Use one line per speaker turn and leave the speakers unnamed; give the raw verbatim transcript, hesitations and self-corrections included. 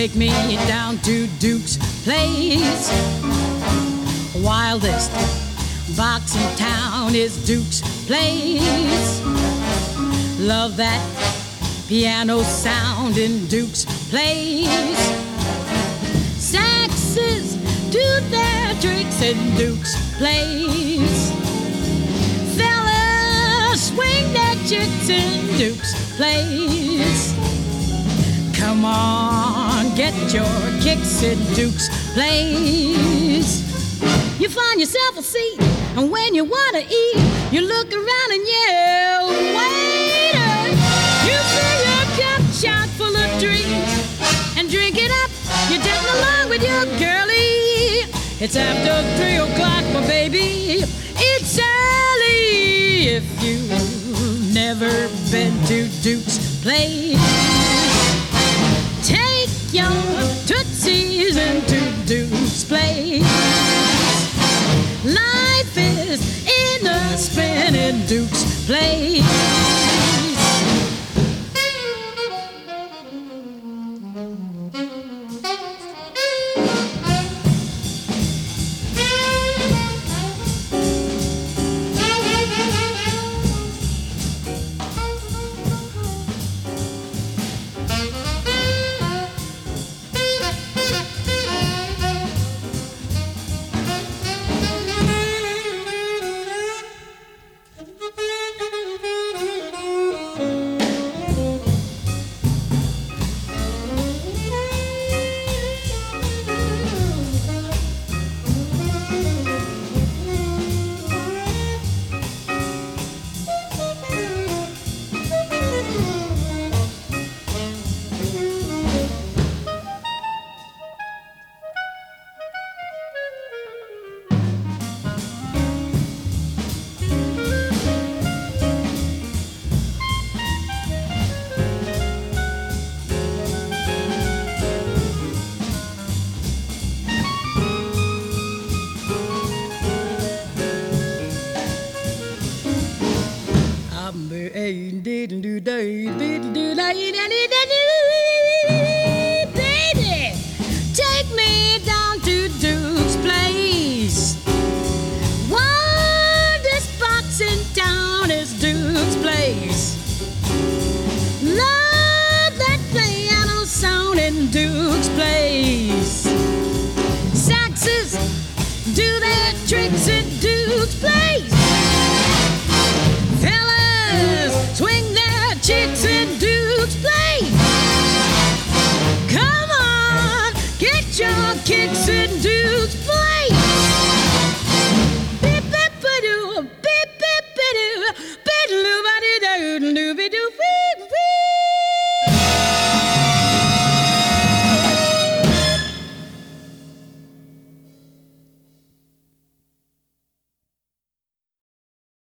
take me down to Duke's place. Wildest box in town is Duke's place. Love that piano sound in Duke's place. Saxes do their tricks in Duke's place. Fellas swing their chicks in Duke's place. Come on, get your kicks in Duke's place. You find yourself a seat, and when you want to eat, you look around and yell, waiter! You fill your cup chock full of drinks and drink it up. You're dancing along with your girlie. It's after three o'clock, my baby. It's early if you've never been to Duke's place. Take your tootsies into Duke's place. Life is in a spin in Duke's place. Didn't do, didn't do, didn't do, didn't do.